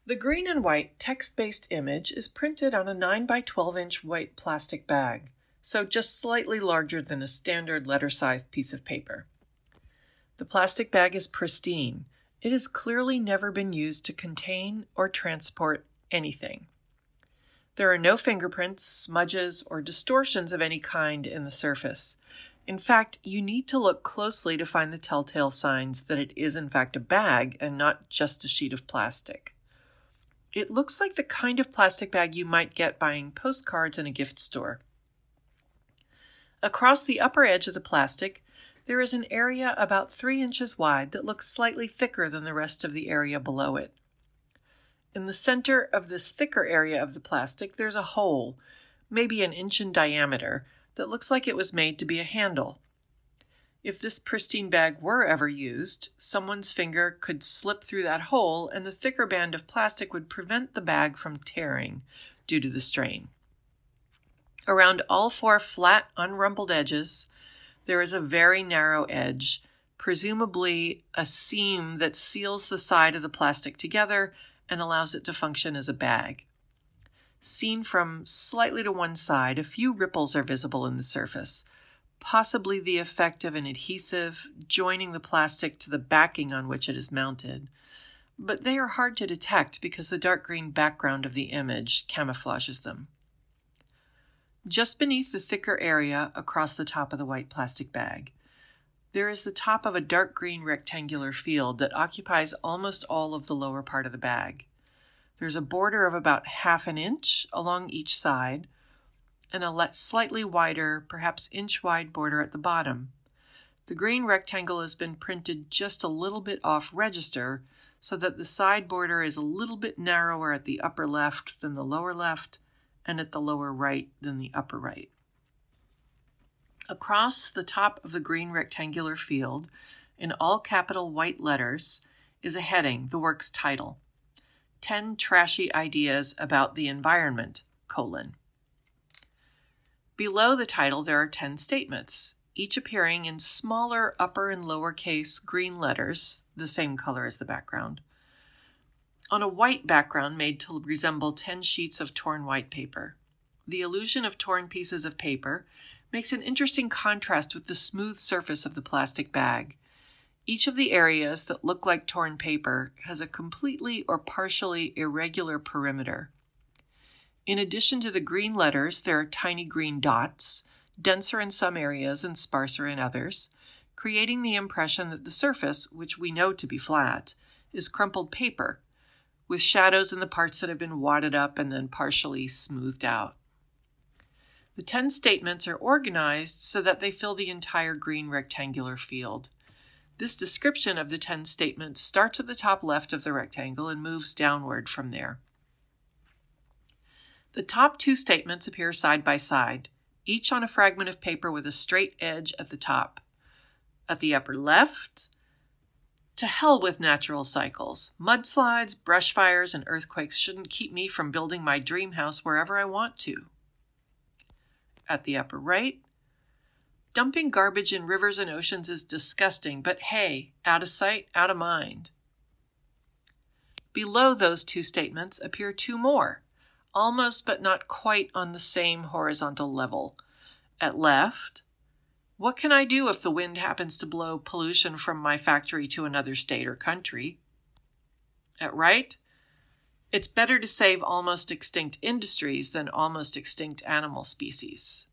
The green and white text-based image is printed on a 9 by 12 inch white plastic bag, so just slightly larger than a standard letter-sized piece of paper. The plastic bag is pristine. It has clearly never been used to contain or transport anything. There are no fingerprints, smudges, or distortions of any kind in the surface. In fact, you need to look closely to find the telltale signs that it is in fact a bag and not just a sheet of plastic. It looks like the kind of plastic bag you might get buying postcards in a gift store. Across the upper edge of the plastic, there is an area about 3 inches wide that looks slightly thicker than the rest of the area below it. In the center of this thicker area of the plastic, there's a hole, maybe an inch in diameter, that looks like it was made to be a handle. If this pristine bag were ever used, someone's finger could slip through that hole and the thicker band of plastic would prevent the bag from tearing due to the strain. Around all 4 flat, unrumpled edges, there is a very narrow edge, presumably a seam that seals the side of the plastic together and allows it to function as a bag. Seen from slightly to one side, a few ripples are visible in the surface, possibly the effect of an adhesive joining the plastic to the backing on which it is mounted, but they are hard to detect because the dark green background of the image camouflages them. Just beneath the thicker area across the top of the white plastic bag, there is the top of a dark green rectangular field that occupies almost all of the lower part of the bag. There's a border of about 1/2 inch along each side, and a slightly wider, perhaps inch-wide border at the bottom. The green rectangle has been printed just a little bit off register, so that the side border is a little bit narrower at the upper left than the lower left, and at the lower right than the upper right. Across the top of the green rectangular field, in all capital white letters, is a heading, the work's title. 10 trashy ideas about the environment, : Below the title there are 10 statements, each appearing in smaller upper and lowercase green letters, the same color as the background, on a white background made to resemble 10 sheets of torn white paper. The illusion of torn pieces of paper makes an interesting contrast with the smooth surface of the plastic bag. Each of the areas that look like torn paper has a completely or partially irregular perimeter. In addition to the green letters, there are tiny green dots, denser in some areas and sparser in others, creating the impression that the surface, which we know to be flat, is crumpled paper, with shadows in the parts that have been wadded up and then partially smoothed out. The 10 statements are organized so that they fill the entire green rectangular field. This description of the 10 statements starts at the top left of the rectangle and moves downward from there. The top 2 statements appear side by side, each on a fragment of paper with a straight edge at the top. At the upper left, to hell with natural cycles. Mudslides, brush fires, and earthquakes shouldn't keep me from building my dream house wherever I want to. At the upper right, dumping garbage in rivers and oceans is disgusting, but hey, out of sight, out of mind. Below those 2 statements appear 2 more, almost but not quite on the same horizontal level. At left, what can I do if the wind happens to blow pollution from my factory to another state or country? At right, it's better to save almost extinct industries than almost extinct animal species.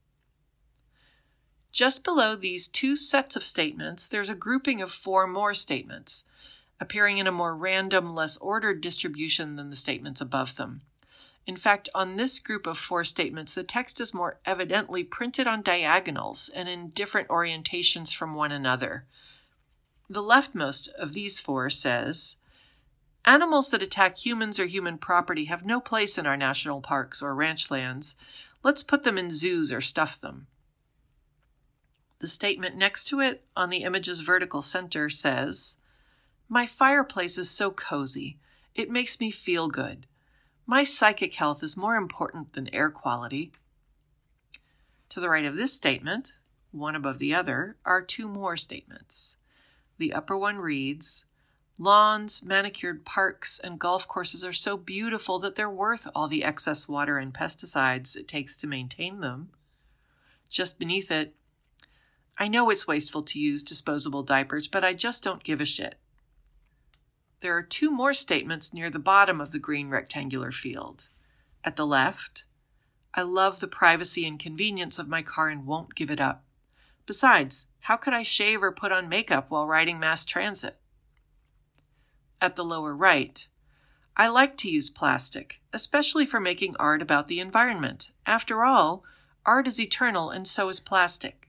Just below these 2 sets of statements, there's a grouping of 4 more statements, appearing in a more random, less ordered distribution than the statements above them. In fact, on this group of 4 statements, the text is more evidently printed on diagonals and in different orientations from one another. The leftmost of these 4 says, "Animals that attack humans or human property have no place in our national parks or ranch lands. Let's put them in zoos or stuff them." The statement next to it, on the image's vertical center, says, "My fireplace is so cozy. It makes me feel good. My psychic health is more important than air quality." To the right of this statement, one above the other, are 2 more statements. The upper one reads, Lawns, manicured parks, and golf courses are so beautiful that they're worth all the excess water and pesticides it takes to maintain them. Just beneath it, I know it's wasteful to use disposable diapers, but I just don't give a shit. There are 2 more statements near the bottom of the green rectangular field. At the left, I love the privacy and convenience of my car and won't give it up. Besides, how could I shave or put on makeup while riding mass transit? At the lower right, I like to use plastic, especially for making art about the environment. After all, art is eternal and so is plastic.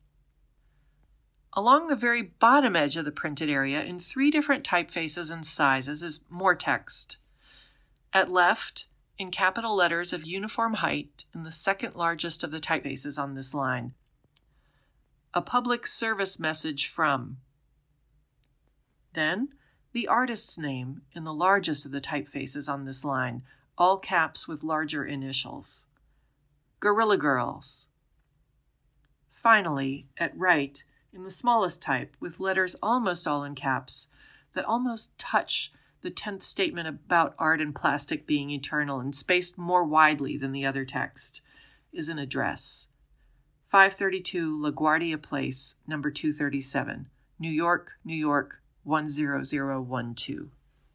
Along the very bottom edge of the printed area, in 3 different typefaces and sizes, is more text. At left, in capital letters of uniform height, in the second largest of the typefaces on this line, a public service message from. Then, the artist's name in the largest of the typefaces on this line, all caps with larger initials. Guerrilla Girls. Finally, at right, in the smallest type, with letters almost all in caps that almost touch the 10th statement about art and plastic being eternal and spaced more widely than the other text, is an address. 532 LaGuardia Place, number 237, New York, New York, 10012.